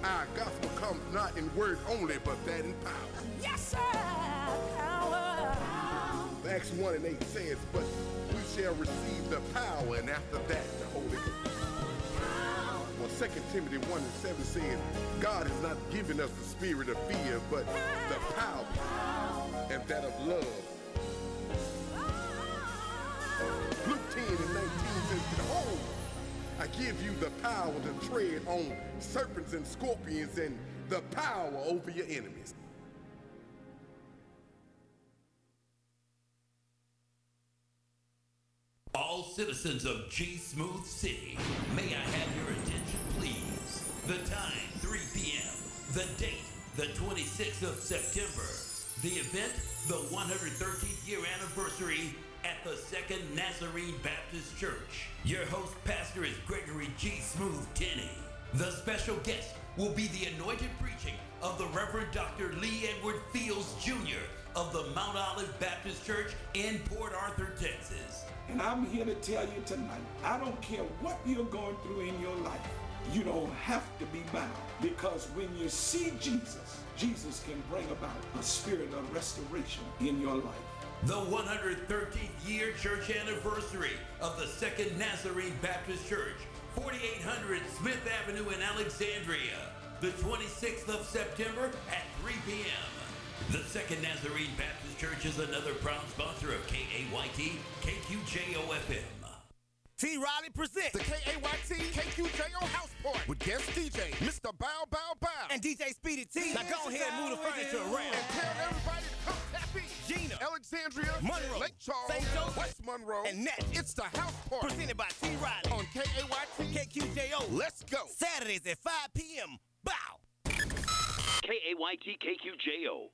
Our gospel comes not in word only, but that in power. Yes, sir. Power. Acts 1 and 8 says, but we shall receive the power, and after that, the Holy Ghost. Well, 2 Timothy 1 and 7 says, God has not given us the spirit of fear, but the power and that of love. Luke 10 and 19 says, behold, I give you the power to tread on serpents and scorpions and the power over your enemies. All citizens of G Smooth City, may I have your attention, please? The time, 3 p.m. The date, the 26th of September. The event, the 113th year anniversary at the Second Nazarene Baptist Church. Your host pastor is Gregory G. Smooth Tenney. The special guest will be the anointed preaching of the Reverend Dr. Lee Edward Fields Jr. of the Mount Olive Baptist Church in Port Arthur, Texas. And I'm here to tell you tonight, I don't care what you're going through in your life. You don't have to be bound, because when you see Jesus, Jesus can bring about a spirit of restoration in your life. The 113th year church anniversary of the Second Nazarene Baptist Church, 4800 Smith Avenue in Alexandria, the 26th of September at 3 p.m. The Second Nazarene Baptist Church is another proud sponsor of KAYT KQJO-FM. T. Riley presents the KAYT KQJO House Party with guest DJ Mr. Bow Bow Bow and DJ Speedy T. Now go ahead and move the furniture around and tell everybody to come happy. Gina, Alexandria, Monroe, Lake Charles, St. Joseph, West Monroe, and Nat. It's the House Party presented by T. Riley on KAYT KQJO. Let's go. Saturdays at 5 p.m. Bow. KAYT KQJO.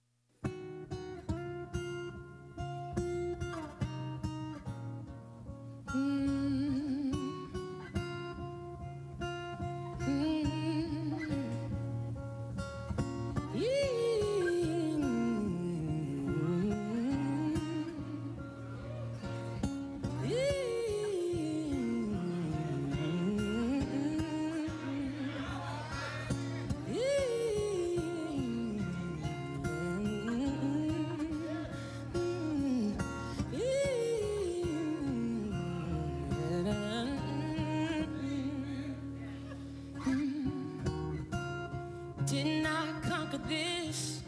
Didn't I conquer this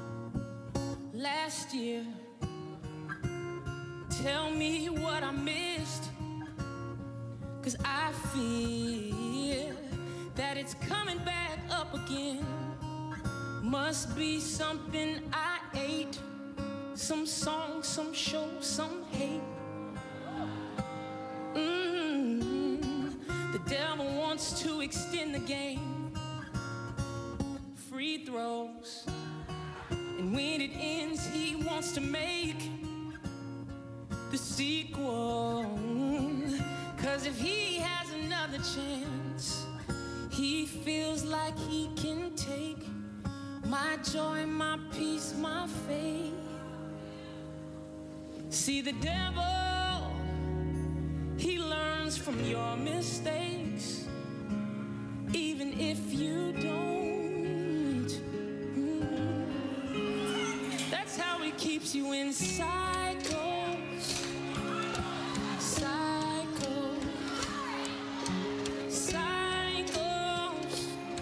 last year? Tell me what I missed, 'cause I fear that it's coming back up again. Must be something I ate, some song, some show, some hate. The devil wants to extend the game. Free throws, and when it ends, he wants to make the sequel. 'Cause if he has another chance, he feels like he can take my joy, my peace, my faith. See, the devil, he learns from your mistakes, even if you don't. That's how he keeps you in cycles, cycles, cycles,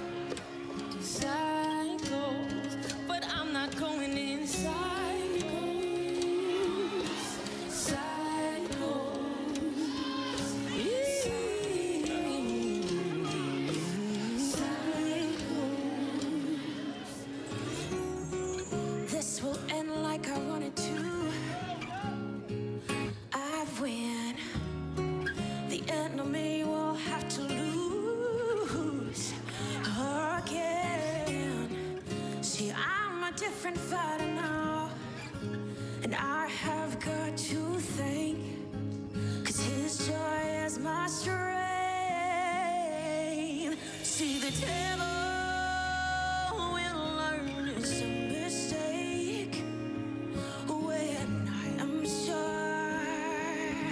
cycles. But I'm not going in cycles, cycles, cycles. This will end like I wanted to. I win. The enemy will have to lose again. See, I'm a different fighter now, and I have got to thank, 'cause his joy is my strength. See, the devil will learn it's a mistake when I am sure,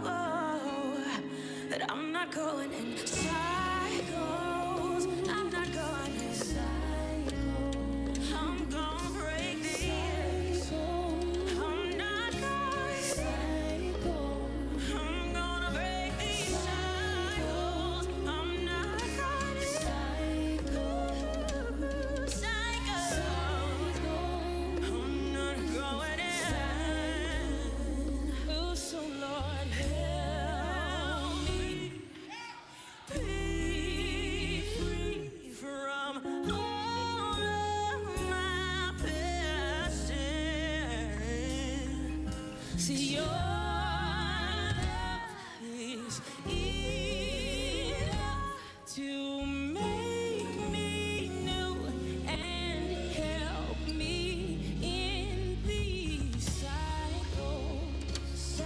that I'm not going in cycles. I'm not going See, your love is enough to make me new and help me in these cycles.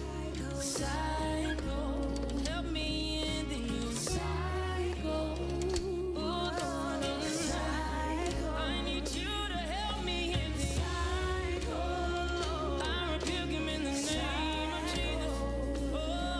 Help me in these cycles. Oh, Lord, I need you to help me in these cycles. I rebuke him in the name of Jesus. Oh,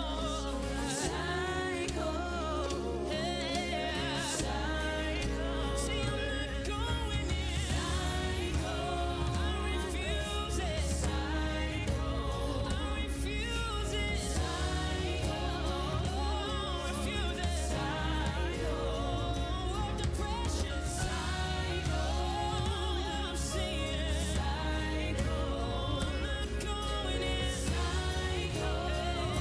cycles. Yeah. Cycles. See, I'm not going in. Cycles. I refuse it. Cycles. I refuse it. Cycles. Refuse it. Cycles. Depression. Cycles. I'm seeing. Cycles. I'm not going in. Cycles.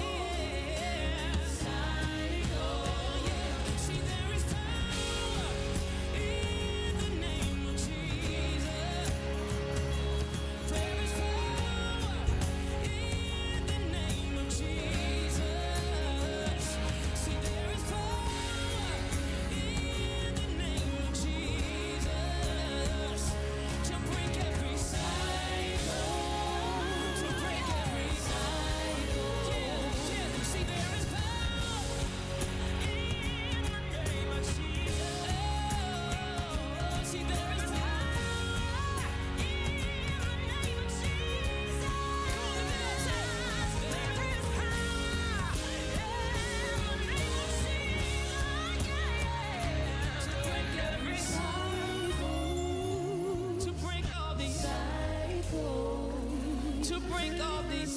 Cycles. See, there is power in the name of Jesus. There is power in the name of Jesus. See, there is power in the name of Jesus to break every cycle, to break every cycle. Yeah. See, there is power in the name of Jesus. Oh, see, there is power in the name of Jesus. There is power in the name of Jesus. To break every cycle, to break all these cycles, to break all these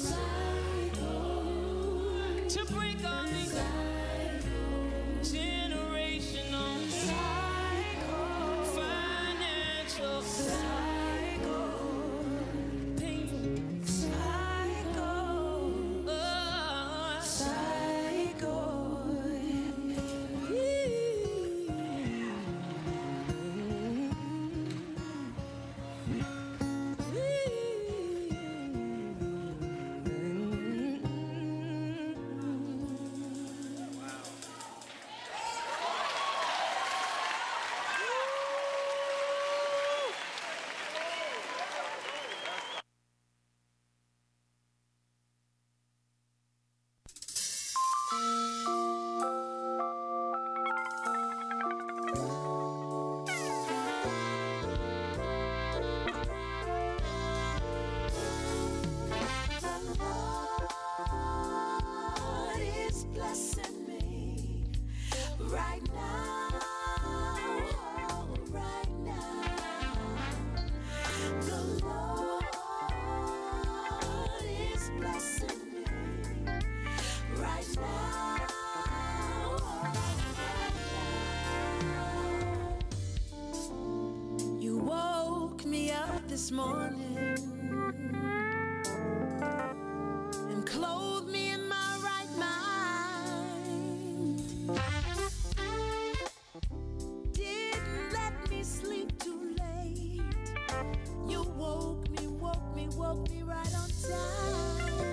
cycles, to break all these generational cycles, financial cycles, painful cycles, Lord is blessing me right now, right now. The Lord is blessing me right now, You woke me up this morning and clothed me in my right mind. Didn't let me sleep too late. You woke me right on time.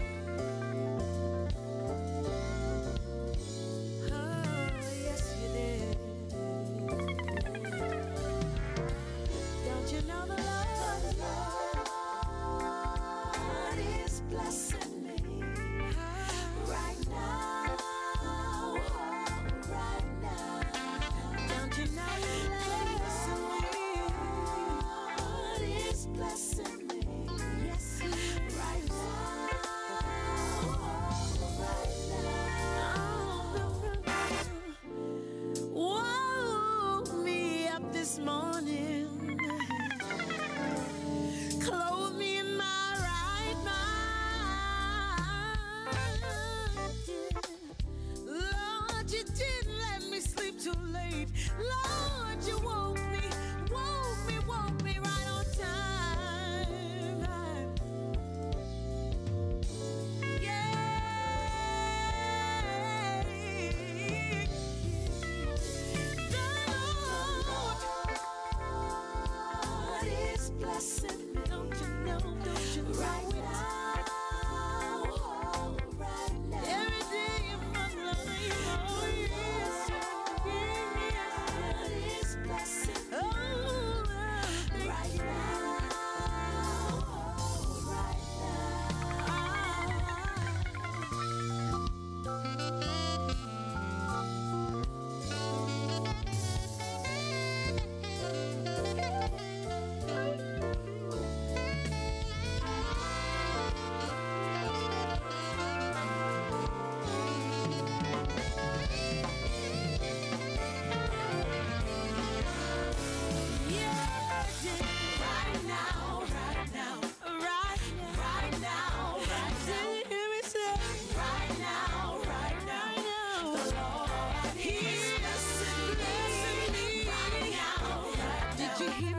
Oh, yes, you did. Don't you know the Lord is blessing me right now, right now. Don't you know the Lord is blessing me, yes, right now, right now. Woke me up this morning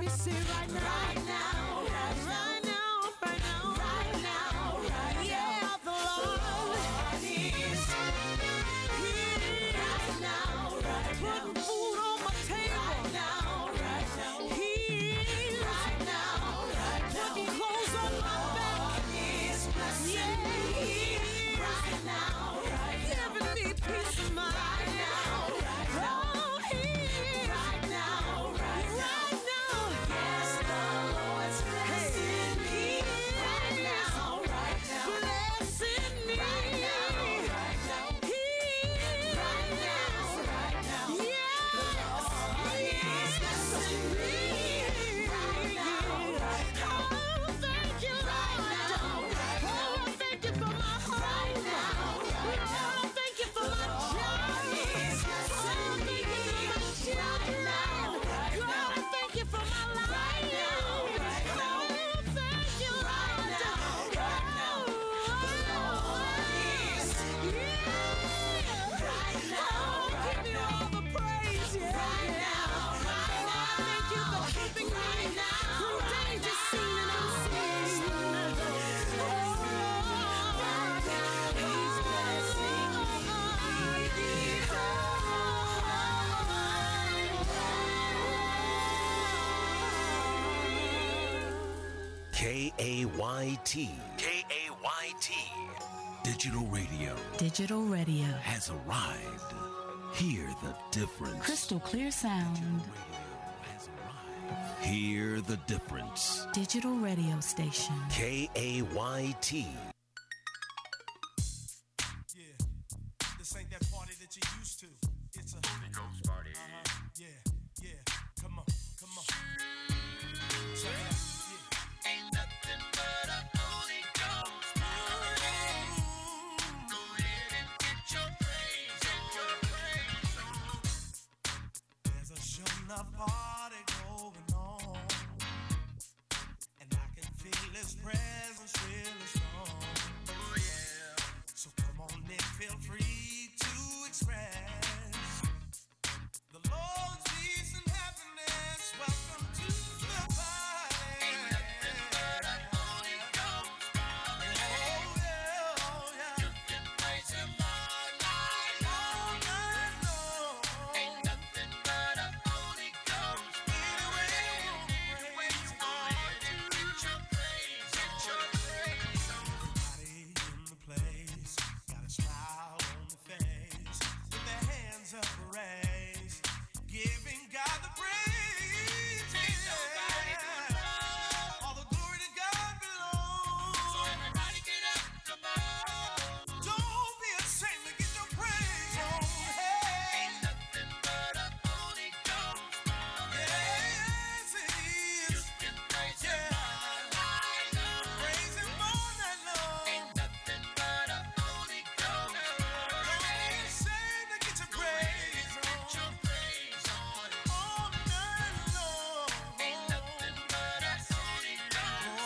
me say right now. Right now. Right now. Right now. Right now. Right now. Yeah, the Lord is here. Right now. Right now. Putting food on my table. Right now. Right now. He is. Right now. Right now. Putting clothes on my back. Yeah, he is. Right now. Right now. Giving me peace of mind. Right now. Right now. Oh, he is. Right now. Right now. Right now. Yes, the Lord's blessing me. Right now. Right now. Blessing me. Right now. Right now. He is. Right now. Right now. Yes. He is blessing me. Right now. Right now. Oh, thank you, Lord. Oh, thank you for my home. Oh, thank you for my job. Oh, thank you for my children. God, thank you for my life. Oh, thank you, Lord. Give me all the praise. Right now. Thank you for keeping me through danger seen and unseen. He's K-A-Y-T. K-A-Y-T. Digital radio Digital radio. has arrived. Hear the difference. Crystal clear sound. Has arrived. Hear the difference. Digital radio station. K-A-Y-T. Yeah, this ain't that party that you used to. It's a Holy Ghost party. Yeah, yeah. Come on, come on. Check it out. Yeah. Ain't nothing but a Holy Ghost party. Go ahead and get your praise on. There's a sure enough party going on, and I can feel His presence really strong. Oh yeah. So come on and feel free to express the Lord's peace and happiness. Welcome to the party. Ain't nothing but a Holy Ghost party. Oh yeah, oh yeah. You can praise Him all night long. Ain't nothing but a Holy Ghost party. Anyway you want to get your praise on. Everybody in the place got a smile on the face, with their hands up raised, giving God the praise. All the glory to God belongs. So everybody get up, come on. Don't be ashamed to get your praise on. Hey. Ain't nothing but a Holy Ghost party. Yes, it is. You can praise Him all night long. Praise Him all night long. Ain't nothing but a Holy Ghost party. Don't be ashamed to get your praise on. Get your praise on all night long. Ain't nothing but a Holy Ghost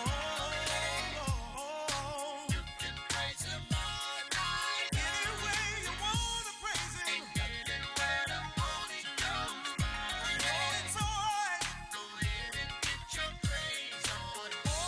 party. You can praise Him all night. Any way you wanna praise Him. Ain't nothing but a Holy Ghost party. It's alright. Go ahead and get your praise on.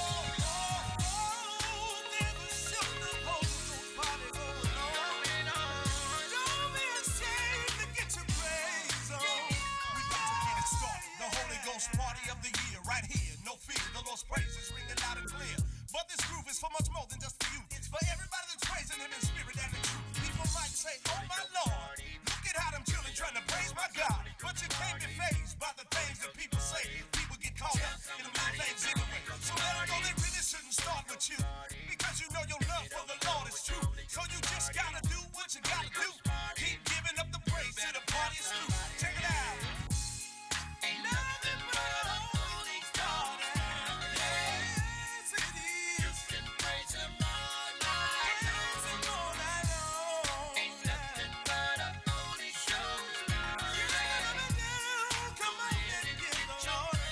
There's a sure enough Holy Ghost party going on. Don't be ashamed to get your praise on. We got to get it started. The Holy Ghost party of the year, right here. No fear, the Lord's praise is ringing loud and clear. But this groove is for much more than just for you. It's for everybody that's praising Him in spirit and in truth. People might say, oh my Lord, look at how them children trying to praise my God. But you can't be fazed by the things that people say. People get caught up in the little things anyway. So let them know they really shouldn't start with you, because you know your love for the Lord is true. So you just gotta do what you gotta do. Keep giving up the praise till the party is through. Check it out. Ain't nothing but a Holy Ghost party. Yes, it is. You can praise Him all night long. Praise Him all night long. Ain't nothing but a Holy Ghost party. Come on and give the Lord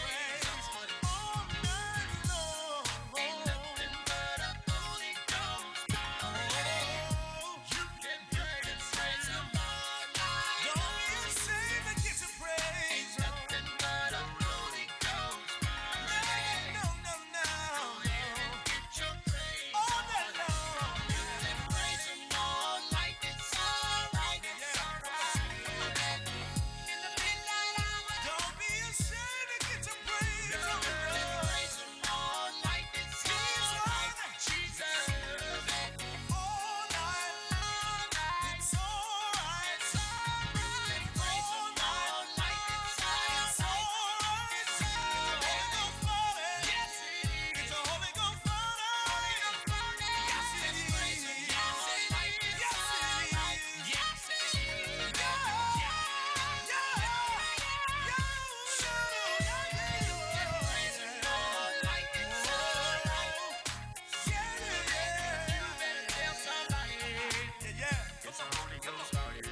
It's a Holy Ghost party.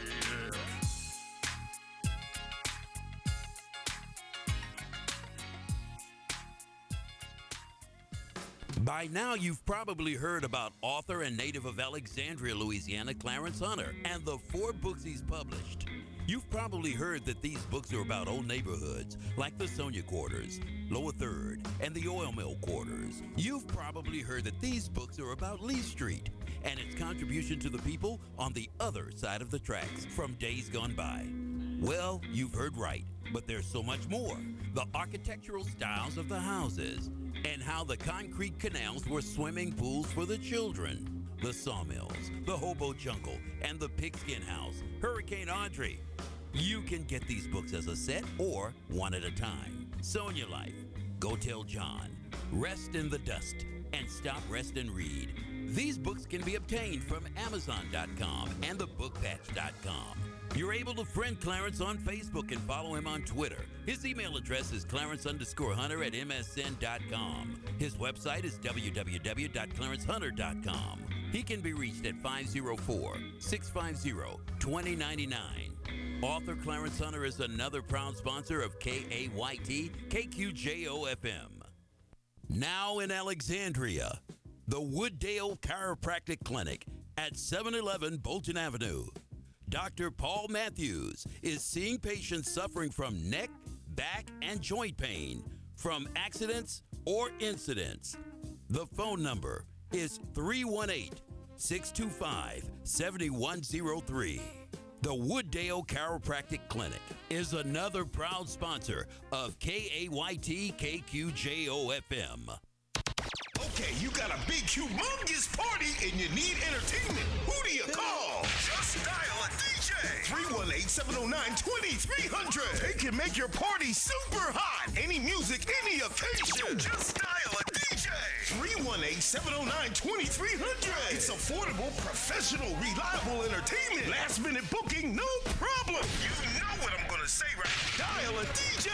By now, you've probably heard about author and native of Alexandria, Louisiana, Clarence Hunter, and the 4 books he's published. You've probably heard that these books are about old neighborhoods like the Sonia Quarters, Lower Third, and the Oil Mill Quarters. You've probably heard that these books are about Lee Street and its contribution to the people on the other side of the tracks from days gone by. Well, you've heard right, but there's so much more. The architectural styles of the houses, and how the concrete canals were swimming pools for the children, the sawmills, the hobo jungle, and the pigskin house, Hurricane Audrey. You can get these books as a set or one at a time. Sonia Life, Go Tell John, Rest in the Dust, and Stop, Rest, and Read. These books can be obtained from Amazon.com and thebookpatch.com. You're able to friend Clarence on Facebook and follow him on Twitter. His email address is clarence_hunter@msn.com. His website is www.clarencehunter.com. He can be reached at 504-650-2099. Author Clarence Hunter is another proud sponsor of KAYT KQJO-FM. Now in Alexandria, the Wooddale Chiropractic Clinic at 711 Bolton Avenue. Dr. Paul Matthews is seeing patients suffering from neck, back, and joint pain from accidents or incidents. The phone number is 318-625-7103. The Wooddale Chiropractic Clinic is another proud sponsor of KAYT KQJO-FM. Okay, you got a big, humongous party and you need entertainment. Who do you call? Just dial a DJ. 318-709-2300. They can make your party super hot. Any music, any occasion. Just dial a DJ. 318-709-2300. It's affordable, professional, reliable entertainment. Last minute booking, no problem. You know what I'm going to say, right? Dial a DJ.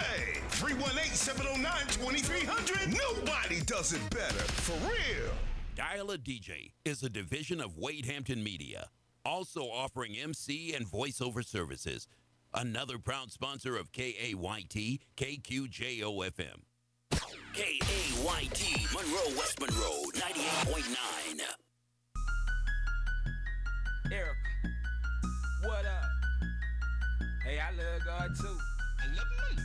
318-709-2300. Nobody does it better. For real. Dial a DJ is a division of Wade Hampton Media, also offering MC and voiceover services. Another proud sponsor of KAYT KQJO-FM. KAYT Monroe, West Monroe, 98.9. Erica, what up? Hey, I love God too. I love him.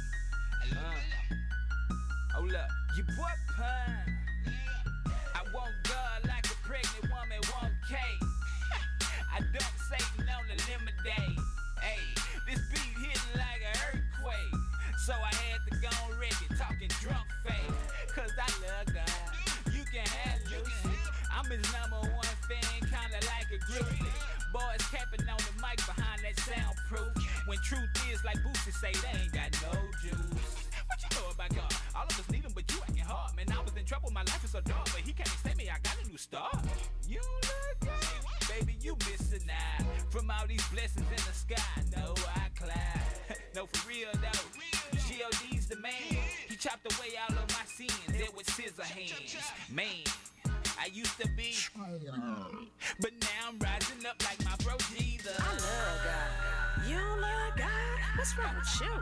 Hold up, you boy pine. I want God like a pregnant woman want cake. I dump Satan on the lemonade. Hey, this beat hitting like an earthquake. So I had to go on record talking drunk fake. Cause I love God. You can have Lucy. I'm his #1 fan, kinda like a groupie. Boys capping on the mic behind that soundproof. When truth is like Boosie say, they ain't got no juice. What you know about God? All of us need him, but you acting hard. Man, I was in trouble, my life is so dark. But he can't extend me, I got a new start. You look good, baby, you missing out. From all these blessings in the sky, no, I climb. No, for real though, G.O.D's the man. He chopped away all of my sins, there with scissor hands. Man, I used to be, but now I'm rising up like my bro Jesus. I love God. You don't love God? What's wrong with you?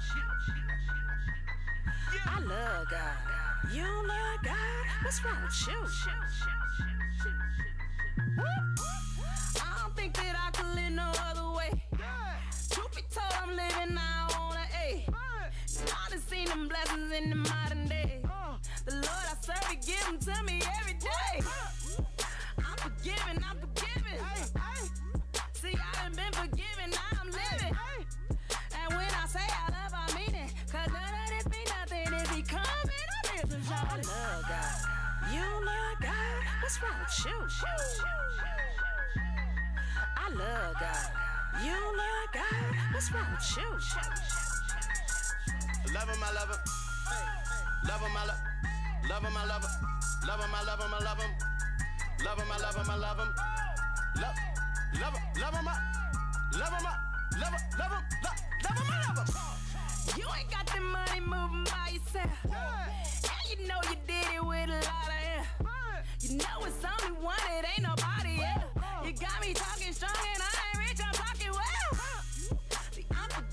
I love God. You don't love God? What's wrong with you? I don't think that I could live no other way. Truth be told, I'm living now on an A. I done seen them blessings in the modern day. The Lord I serve, He give them to me every day. I'm forgiven, I'm forgiven. See, I done been forgiven, now I'm living. And when I say I love, I mean it. Cause none of this be nothing if He come in a different shot. I love God. You don't love God? What's wrong with you? I love God. You don't love God? What's wrong with you? Love him, I love him. Love him, I love him. Love him, I love him. Love him, I love him, I love him. Love him, I love him, I love him. Love him, love him, love him, love him, love him, love him, I love him. You ain't got the money moving by yourself. And you know you did it with a lot of air. You know it's only one, it ain't nobody else. You got me talking strong and I ain't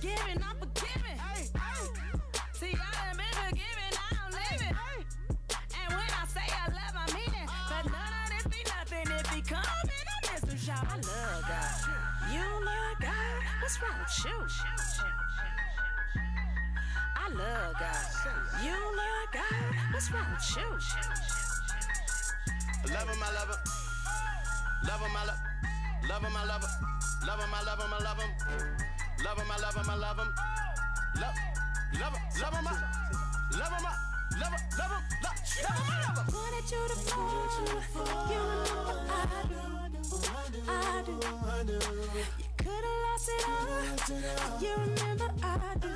forgiving, I'm forgiving. See, I done been forgiving, I don't live it. And when I say I love, I mean it. But none of this be nothing if he come in a Mr. Shop. I love God. You love God? What's wrong with you? I love God. You love God? What's wrong with you? Love him, I love him. Love him, I love. Love him, I love him. Love him, I love him, I love him. Love him, I love him, I love him. Love him, love him, love him, love him, love him, love him, love him, I love him. Wanted you to fall. You remember I do. You could've lost it all. You remember I do.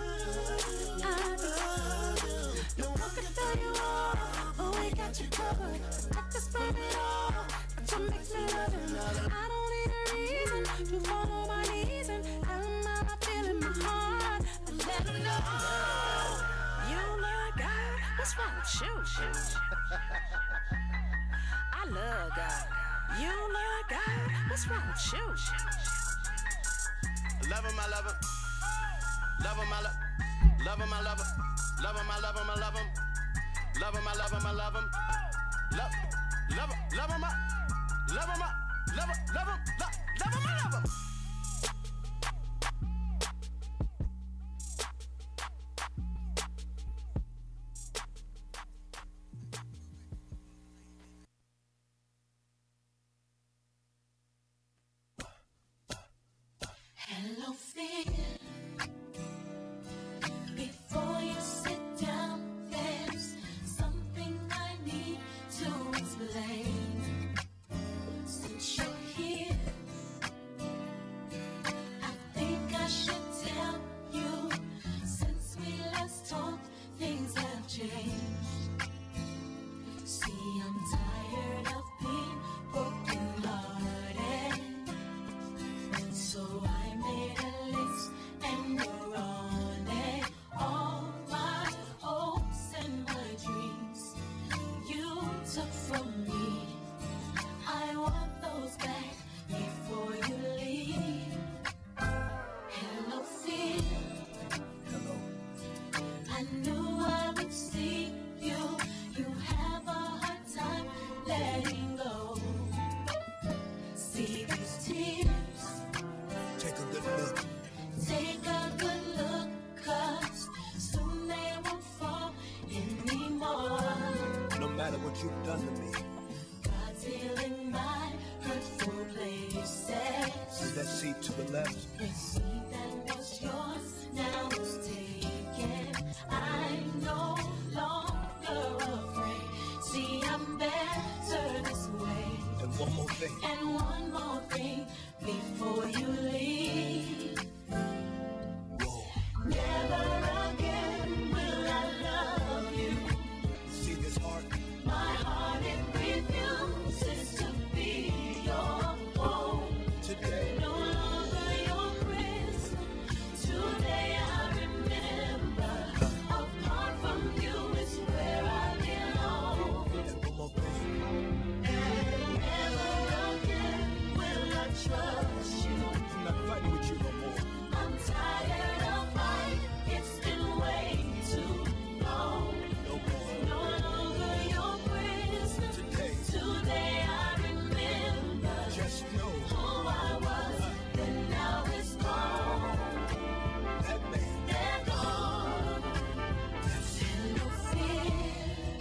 No one can tell you all, but we got you covered. I just blame it all. That's what makes me love him. I don't need a reason to fall on my knees and tell him how I feel in my heart. I let him know. You love God. What's wrong with you? I love God. You love God. What's wrong with you? Love him, I love him. Love him, I love. Love him, I love him. Love him, I love him, I love him. Love him, I love him, I love him. Love him, love him, I love him, love him, love him, I love him. Hello, fear. Before you sit down, there's something I need to explain. Since you're here, I think I should tell you. Since we last talked, things have changed. See, I'm tired of being broken-hearted. So I made a list and we're on it. All my hopes and my dreams you took from me. I want those back before you leave. Hello, fear. Hello. I knew I would see you. You have a hard time letting go. See these tears. Take a good look. Take a good look, 'cause soon they won't fall anymore. No matter what you've done to me. God's healing my hurtful places. See that seat to the left? The seat that was yours now is taken. I'm no longer afraid. See, I'm better this way. And one more thing. And one more thing before you leave. Never again will I love you. See this heart? My heart, it refuses to be your home. Today. No longer your prisoner. Today I remember. Apart from you is where I belong. And one more thing. Never again will I trust you. I'm not fighting with you no more. I'm tired of fighting. It's been way too long. No more. No longer your prisoner. Today I remember Just know. who I was. Then now it's gone. That man. They're gone. Hello, fear.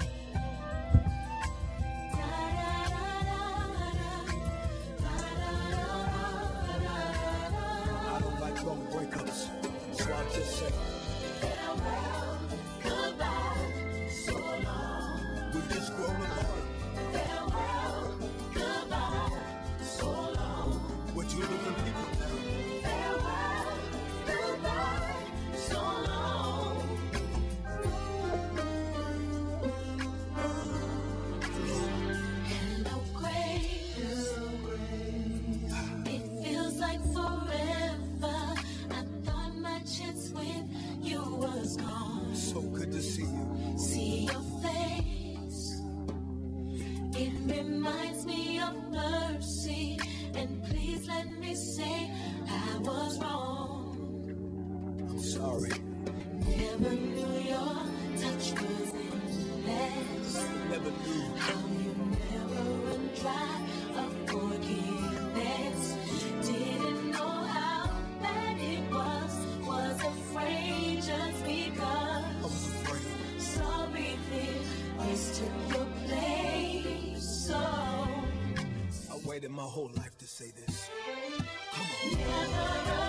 I don't like long breakups. So I'll just say. Farewell, goodbye, so long. We've just grown apart. Farewell, goodbye, so long. We're two different people now. Farewell, goodbye, so long. Hello, Grace. It feels like forever. I thought my chance with you was gone. So good to see you. See your face. It reminds me of mercy. And please let me say I was wrong. sorry. Never knew your touch was endless. Never knew. How you never run dry of forgiveness. Didn't know how bad it was afraid just because. I was afraid. Sorry, this took your place. So I waited my whole life to say this. Come on. never